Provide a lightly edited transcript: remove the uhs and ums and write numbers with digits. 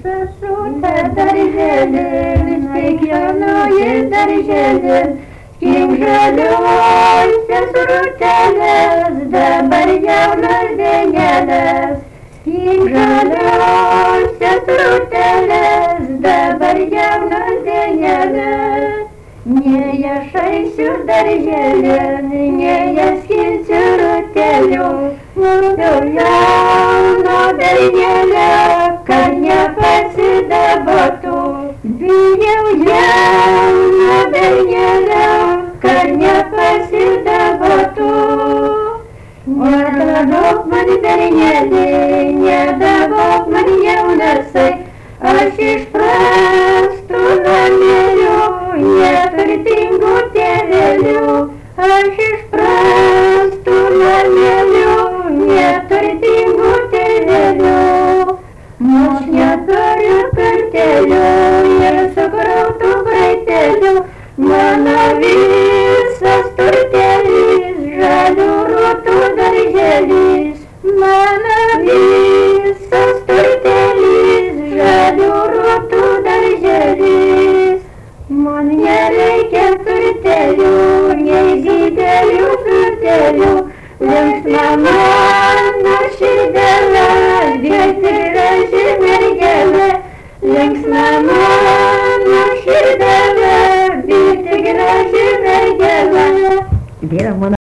sesute darželis, kiekvienoje darželis, kiek žalios sesutėlės, dabar jaunos dienelės. Kiek žalios sesutėlės, dabar jaunos dienelės. Nei aš eisiu darželin, nei aš skinsiu rutelių, mūsų jauno darželio, kad nepasidabotų. Bijau jauno darželio, kad nepasidabotų. Nedabok man darželį, nedabok man jaunasai, aš iš prastų namelių, neturtingų tėvelių, aš iš prastų namelių, neturtingų tėvelių. Aš neturiu kartelių ir sukrautų braitelių, mano visas turtelis, žalių rūtų darželis. Mano visas turtelis, žalių rūtų darželis. Man nereikia turtelių, nei didelių turtelių, linksma mano širdelė, bet graži mergelė. Linksma mano širdelė, bet graži mergelė.